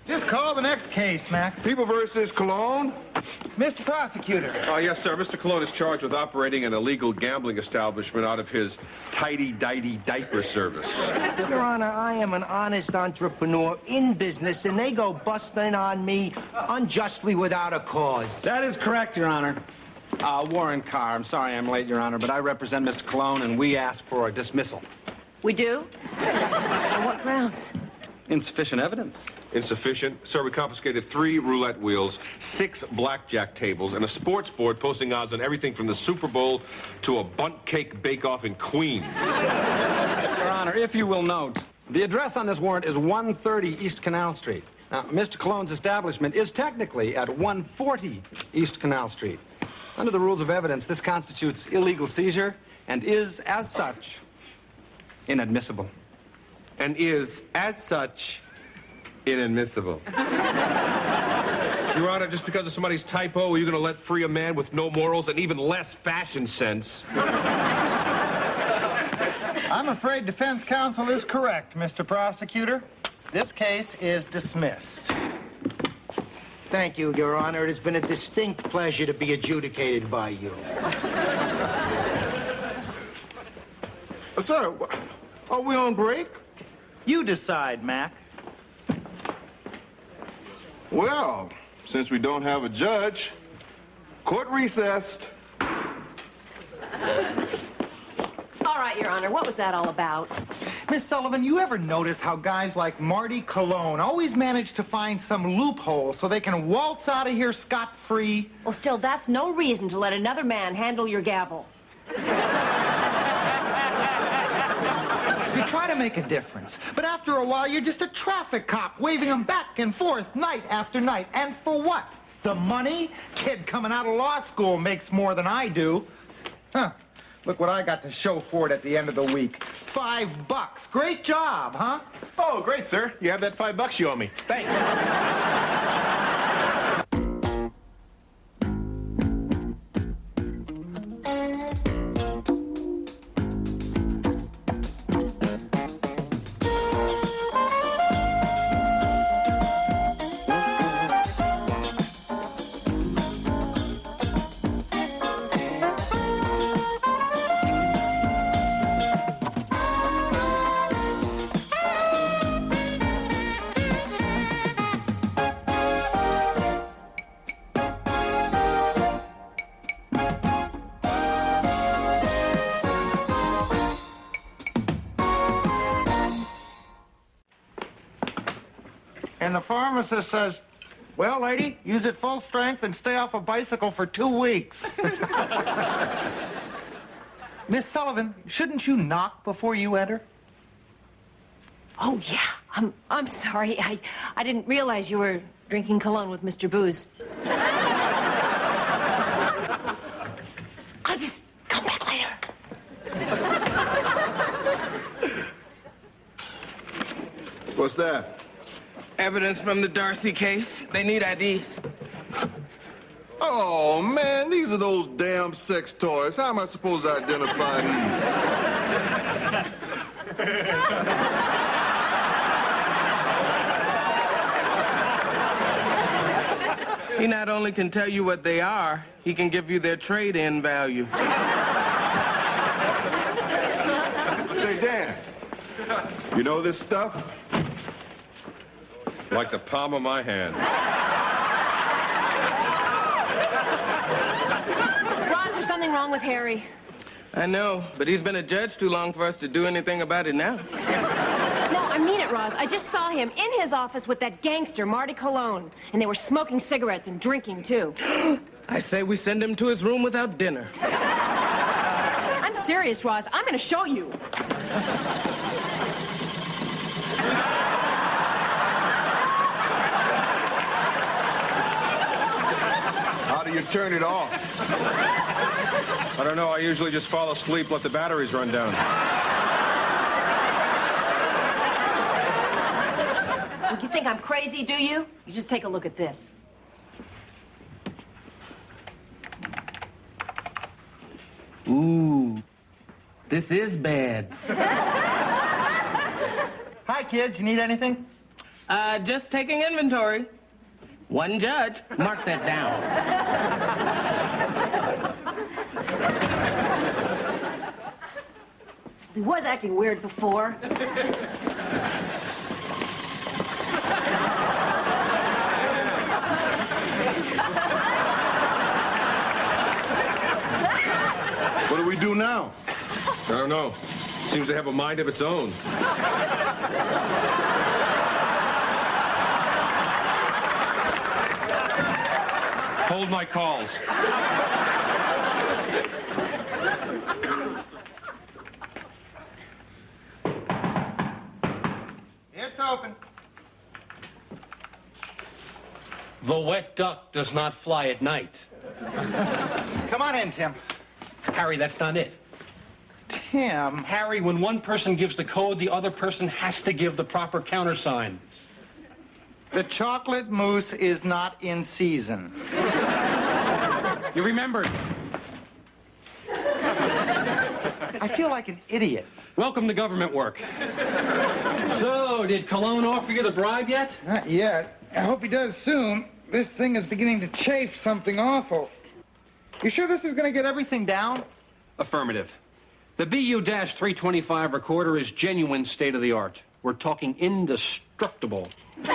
Just call the next case, Mac. People versus Cologne. Mr. Prosecutor. Yes, sir. Mr. Cologne is charged with operating an illegal gambling establishment out of his tidy-dighty diaper service. Your Honor, I am an honest entrepreneur in business, and they go busting on me unjustly without a cause. That is correct, Your Honor. Warren Carr. I'm sorry I'm late, Your Honor, but I represent Mr. Cologne, and we ask for a dismissal. We do? On what grounds? Insufficient evidence. Insufficient? Sir, we confiscated 3 roulette wheels, 6 blackjack tables, and a sports board posting odds on everything from the Super Bowl to a bunt cake bake-off in Queens. Your Honor, if you will note, the address on this warrant is 130 East Canal Street. Now, Mr. Cologne's establishment is technically at 140 East Canal Street. Under the rules of evidence, this constitutes illegal seizure and is, as such, inadmissible. And is, as such, inadmissible. Your Honor, just because of somebody's typo, are you going to let free a man with no morals and even less fashion sense? I'm afraid defense counsel is correct, Mr. Prosecutor. This case is dismissed. Thank you, Your Honor. It has been a distinct pleasure to be adjudicated by you. Sir, are we on break? You decide, Mac. Well, since we don't have a judge, court recessed. All right, Your Honor, what was that all about? Miss Sullivan, you ever notice how guys like Marty Cologne always manage to find some loophole so they can waltz out of here scot-free? Well, still, that's no reason to let another man handle your gavel. You try to make a difference, but after a while, you're just a traffic cop waving them back and forth night after night. And for what? The money? Kid coming out of law school makes more than I do. Huh. Look what I got to show for it at the end of the week. $5. Great job, huh? Oh, great, sir. You have that $5 you owe me. Thanks. And the pharmacist says, well, lady, use it full strength and stay off a bicycle for 2 weeks. Miss Sullivan, shouldn't you knock before you enter? Oh, yeah. I'm sorry. I didn't realize you were drinking cologne with Mr. Booze. I'll just come back later. What's that? Evidence from the Darcy case. They need IDs. Oh, man, these are those damn sex toys. How am I supposed to identify these? He not only can tell you what they are, he can give you their trade-in value. Say, Dan, you know this stuff? Like the palm of my hand. Roz, there's something wrong with Harry. I know, but he's been a judge too long for us to do anything about it now. No, I mean it, Roz. I just saw him in his office with that gangster, Marty Cologne. And they were smoking cigarettes and drinking, too. I say we send him to his room without dinner. I'm serious, Roz. I'm going to show you. How do you turn it off? I don't know. I usually just fall asleep, let the batteries run down. You think I'm crazy, do you? You just take a look at this. Ooh, this is bad. Hi, kids. You need anything? Just taking inventory. One judge. Mark that down. He was acting weird before. What do we do now? I don't know. Seems to have a mind of its own. Hold my calls. It's open. The wet duck does not fly at night. Come on in, Tim. Harry, that's not it. Tim. Harry, when one person gives the code, the other person has to give the proper countersign. The chocolate mousse is not in season. You remembered. I feel like an idiot. Welcome to government work. So, did Cologne offer you the bribe yet? Not yet. I hope he does soon. This thing is beginning to chafe something awful. You sure this is going to get everything down? Affirmative. The BU-325 recorder is genuine state-of-the-art. We're talking indestructible.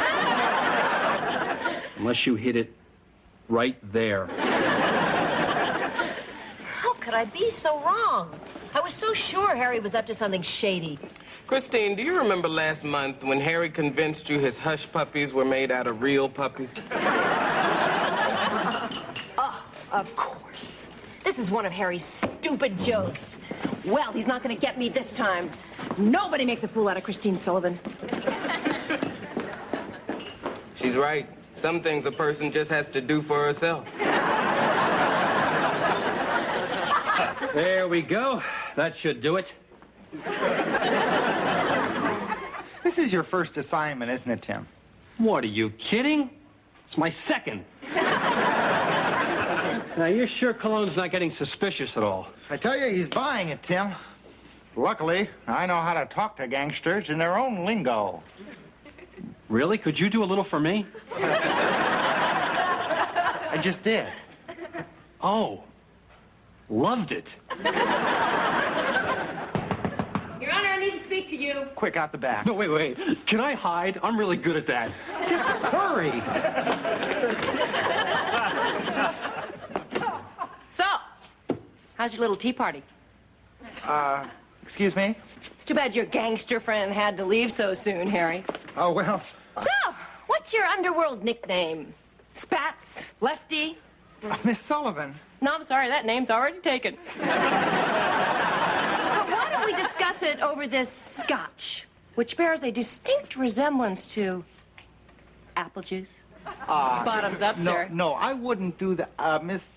Unless you hit it right there. How could I be so wrong? I was so sure Harry was up to something shady. Christine, do you remember last month when Harry convinced you his hush puppies were made out of real puppies? Of course. This is one of Harry's stupid jokes. Well, he's not going to get me this time. Nobody makes a fool out of Christine Sullivan. She's right. Some things a person just has to do for herself. There we go. That should do it. This is your first assignment, isn't it, Tim? What, are you kidding? It's my second. Now, you're sure Cologne's not getting suspicious at all? I tell you, he's buying it, Tim. Luckily, I know how to talk to gangsters in their own lingo. Really? Could you do a little for me? I just did. Oh. Loved it. Your Honor, I need to speak to you. Quick, out the back. No, wait. Can I hide? I'm really good at that. Just hurry. So, how's your little tea party? Excuse me? It's too bad your gangster friend had to leave so soon, Harry. Oh, well. So, what's your underworld nickname? Spats? Lefty? Miss Sullivan. No, I'm sorry, that name's already taken. Why don't we discuss it over this scotch, which bears a distinct resemblance to apple juice? Bottoms up, sir. No, I wouldn't do that. Miss...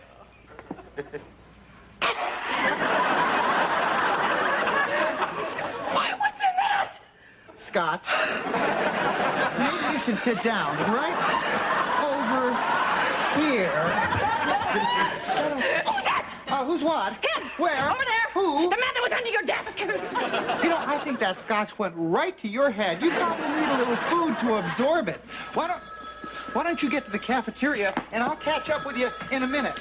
What's in that? Scott. Maybe you should sit down, right? Over here. Who's that? Who's what? Him! Where? Over there! Who? The man that was under your desk! You know, I think that scotch went right to your head. You probably need a little food to absorb it. Why don't you get to the cafeteria, and I'll catch up with you in a minute.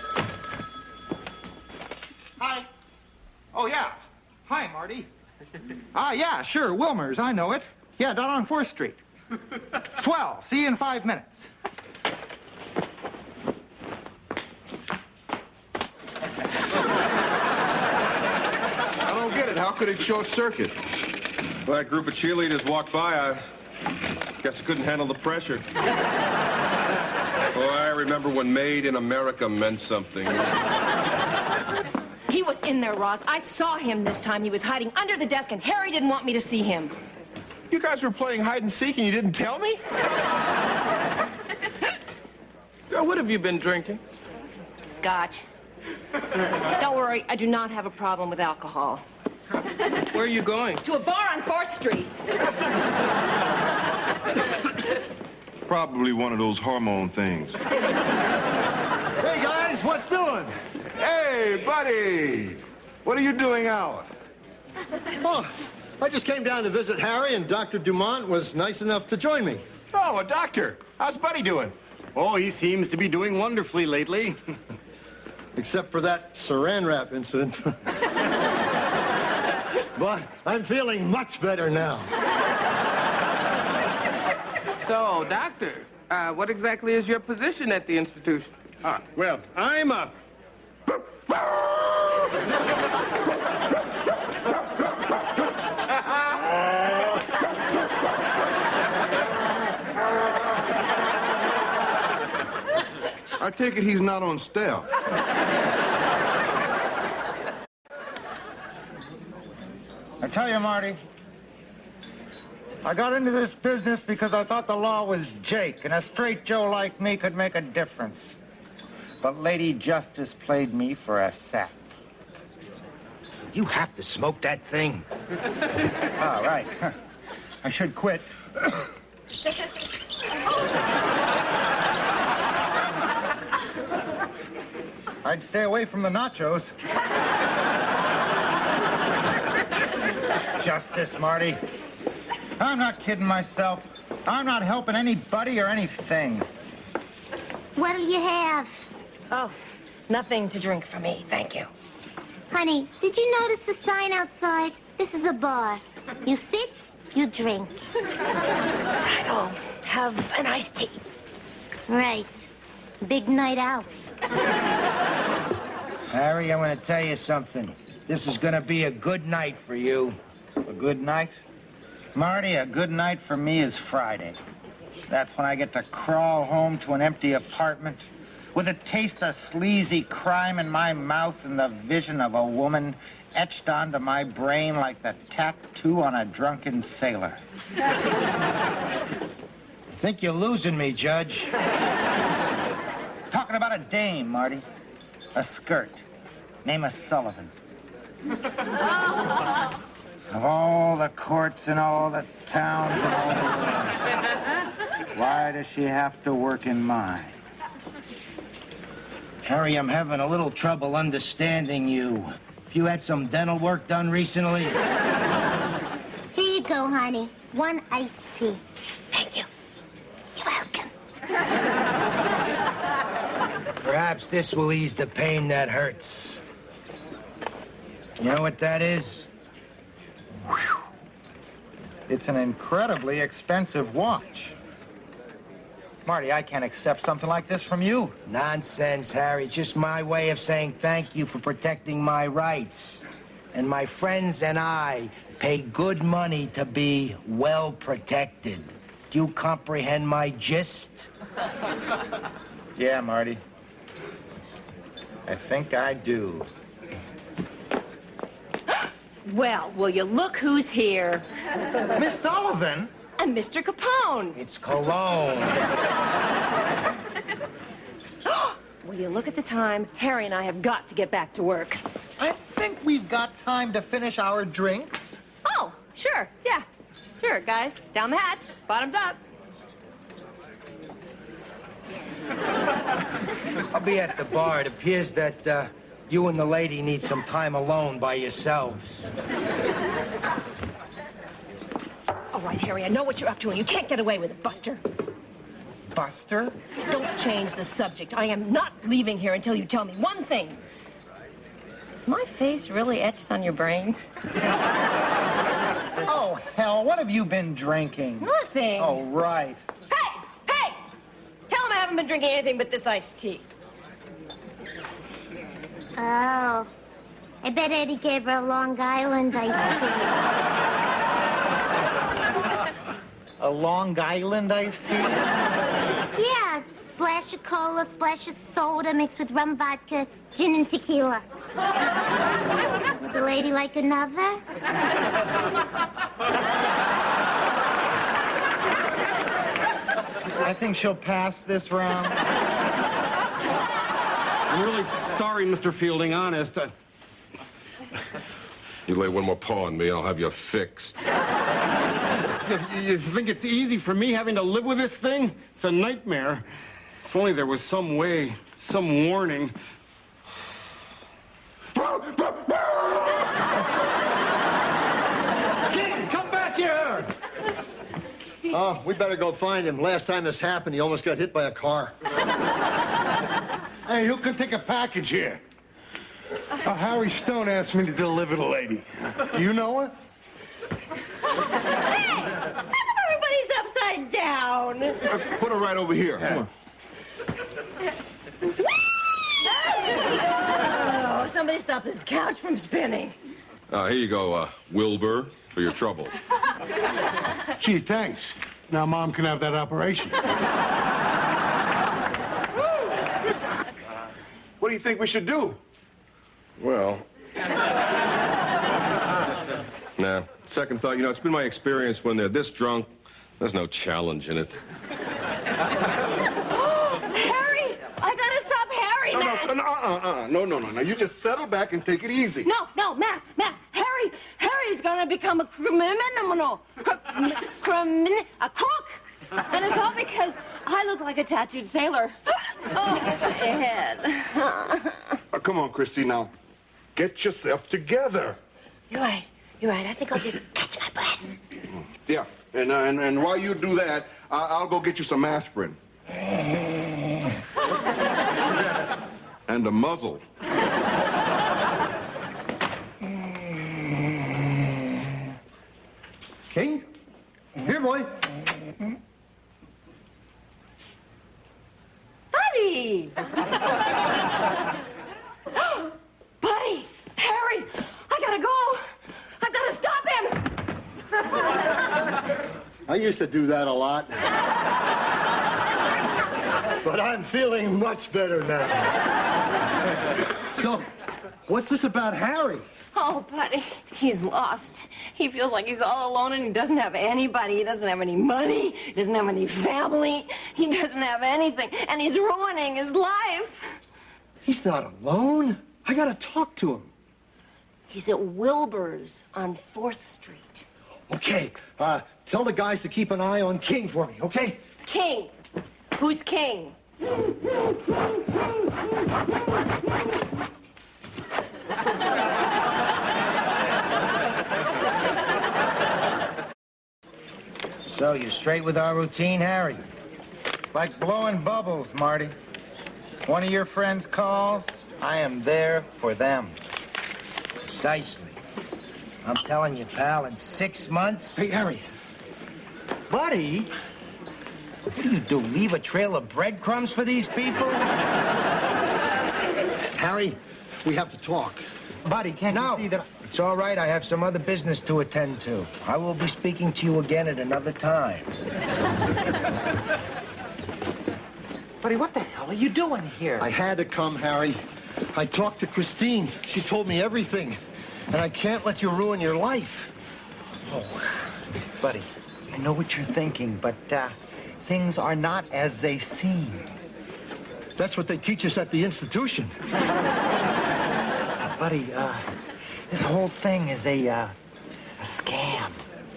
Hi. Oh, yeah. Hi, Marty. Yeah, sure, Wilmer's. I know it. Yeah, down on 4th Street. Swell. See you in 5 minutes. I don't get it. How could it short circuit? Well, that group of cheerleaders walked by. I guess I couldn't handle the pressure. Oh, I remember when Made in America meant something. He was in there, Ross. I saw him this time. He was hiding under the desk, and Harry didn't want me to see him. You guys were playing hide and seek and you didn't tell me? Girl, what have you been drinking? Scotch. Don't worry, I do not have a problem with alcohol. Where are you going? To a bar on 4th Street. Probably one of those hormone things. Hey, guys, what's doing? Hey, buddy! What are you doing out? Oh, I just came down to visit Harry, and Dr. Dumont was nice enough to join me. Oh, a doctor. How's Buddy doing? Oh, he seems to be doing wonderfully lately. Except for that saran wrap incident. But I'm feeling much better now. So, doctor, what exactly is your position at the institution? Well, I'm a... I take it he's not on staff. I tell you, Marty, I got into this business because I thought the law was Jake, and a straight Joe like me could make a difference. But Lady Justice played me for a sap. You have to smoke that thing. All right. I should quit. I'd stay away from the nachos. Justice, Marty. I'm not kidding myself. I'm not helping anybody or anything. What'll you have? Oh, nothing to drink for me, thank you. Honey, did you notice the sign outside? This is a bar. You sit, you drink. I'll have an iced tea. Right. Big night out. Harry, I'm going to tell you something. This is going to be a good night for you. A good night? Marty, a good night for me is Friday. That's when I get to crawl home to an empty apartment with a taste of sleazy crime in my mouth and the vision of a woman etched onto my brain like the tattoo on a drunken sailor. I think you're losing me, Judge. Talking about a dame, Marty. A skirt. Name of Sullivan. Of all the courts and all the towns and all the world, why does she have to work in mine? Harry, I'm having a little trouble understanding you. Have you had some dental work done recently? Here you go, honey. One iced tea. Thank you. You're welcome. Perhaps this will ease the pain that hurts. You know what that is? Whew. It's an incredibly expensive watch. Marty, I can't accept something like this from you. Nonsense, Harry. It's just my way of saying thank you for protecting my rights. And my friends and I pay good money to be well protected. Do you comprehend my gist? Yeah, Marty. I think I do. Well, will you look who's here? Miss Sullivan? And Mr. Capone. It's cologne. Will you look at the time? Harry and I have got to get back to work. I think we've got time to finish our drinks. Oh, sure, yeah. Sure, guys. Down the hatch. Bottoms up. I'll be at the bar. It appears that you and the lady need some time alone by yourselves. All right, Harry, I know what you're up to, and you can't get away with it, Buster. Buster? Don't change the subject. I am not leaving here until you tell me one thing. Is my face really etched on your brain? Oh, hell, what have you been drinking? Nothing. Oh, right. Hey! Hey! Tell him I haven't been drinking anything but this iced tea. Oh. I bet Eddie gave her a Long Island iced tea. A Long Island iced tea? Yeah, splash of cola, splash of soda mixed with rum, vodka, gin, and tequila. Would the lady like another? I think she'll pass this round. I'm really sorry, Mr. Fielding, honest. You lay one more paw on me, I'll have you fixed. You think it's easy for me having to live with this thing? It's a nightmare. If only there was some way, some warning. Keep Oh, we better go find him. Last time this happened, he almost got hit by a car. Hey, who can take a package here? Harry Stone asked me to deliver the lady. Do you know her? Hey! How come everybody's upside down? Put her right over here. Come on. Oh, somebody stop this couch from spinning. Here you go, Wilbur, for your trouble. Gee, thanks. Now Mom can have that operation. What do you think we should do? Well... Nah, second thought, it's been my experience when they're this drunk, there's no challenge in it. Harry! I gotta stop Harry, Matt! No. Now, you just settle back and take it easy. No, Matt! Harry's gonna become a criminal. A crook! And it's all because I look like a tattooed sailor. Oh, my head. Come on, Christy, now. Get yourself together. You're right. I think I'll just catch my breath. Yeah, and while you do that, I'll go get you some aspirin. And a muzzle. King? Here, boy. Buddy! Buddy! Harry! I gotta go! I've gotta stop him! I used to do that a lot. But I'm feeling much better now. So, what's this about Harry? Oh, buddy, he's lost. He feels like he's all alone and he doesn't have anybody. He doesn't have any money. He doesn't have any family. He doesn't have anything. And he's ruining his life. He's not alone. I gotta talk to him. He's at Wilbur's on 4th Street. Okay, tell the guys to keep an eye on King for me, okay? King? Who's King? So, you straight with our routine, Harry? Like blowing bubbles, Marty. One of your friends calls, I am there for them. Precisely. I'm telling you, pal, in 6 months... Hey, Harry. Buddy? What do? Leave a trail of breadcrumbs for these people? Harry, we have to talk. Buddy, can't you see that... It's all right. I have some other business to attend to. I will be speaking to you again at another time. Buddy, what the hell are you doing here? I had to come, Harry. I talked to Christine. She told me everything. And I can't let you ruin your life. Oh, buddy, I know what you're thinking, but things are not as they seem. That's what they teach us at the institution. Buddy, this whole thing is a scam.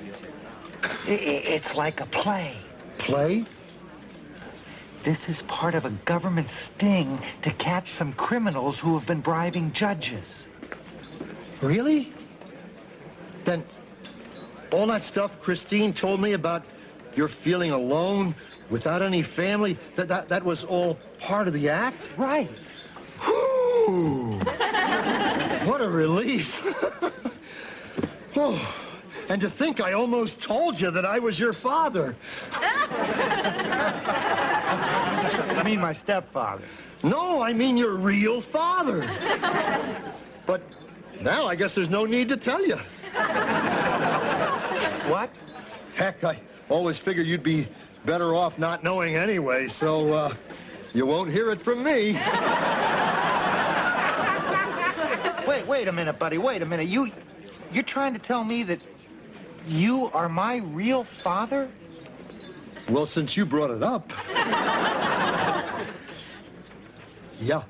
It's like a play. Play? This is part of a government sting to catch some criminals who have been bribing judges. Really? Then all that stuff Christine told me about your feeling alone, without any family, that was all part of the act? Right. Whew. What a relief. Oh, and to think I almost told you that I was your father. I mean my stepfather. No, I mean your real father. But now I guess there's no need to tell you. What? Heck, I always figured you'd be better off not knowing anyway, so you won't hear it from me. Wait a minute, buddy. Wait a minute. You're trying to tell me that you are my real father? Well, since you brought it up. Yeah.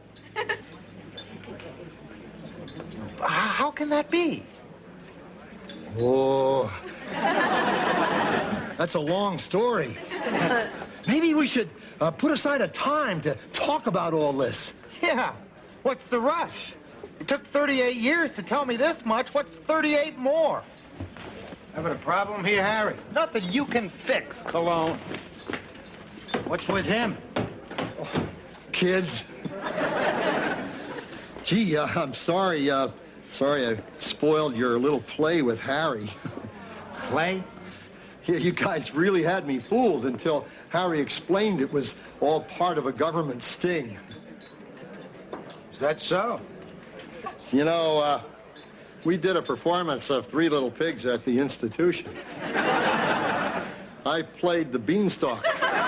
How can that be? Oh. That's a long story. Maybe we should put aside a time to talk about all this. Yeah. What's the rush? It took 38 years to tell me this much. What's 38 more? Having a problem here, Harry? Nothing you can fix, Cologne. What's with him? Kids. Gee, I'm sorry. Sorry I spoiled your little play with Harry. Play? Yeah, you guys really had me fooled until Harry explained it was all part of a government sting. Is that so? You know, we did a performance of Three Little Pigs at the institution. I played the beanstalk.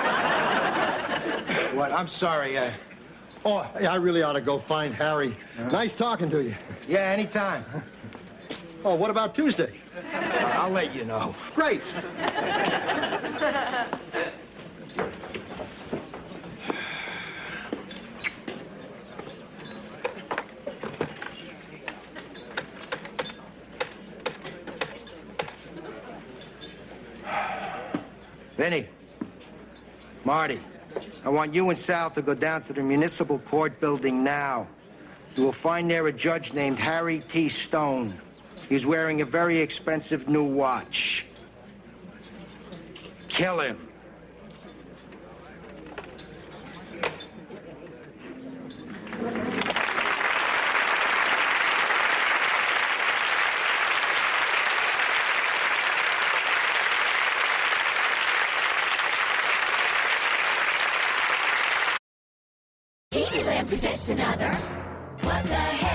What? I'm sorry. Oh, I really ought to go find Harry. Nice talking to you. Yeah, anytime. Oh, what about Tuesday? I'll let you know. Great. Vinny, Marty, I want you and Sal to go down to the municipal court building now. You will find there a judge named Harry T. Stone. He's wearing a very expensive new watch. Kill him. TV Land presents another What the Heck?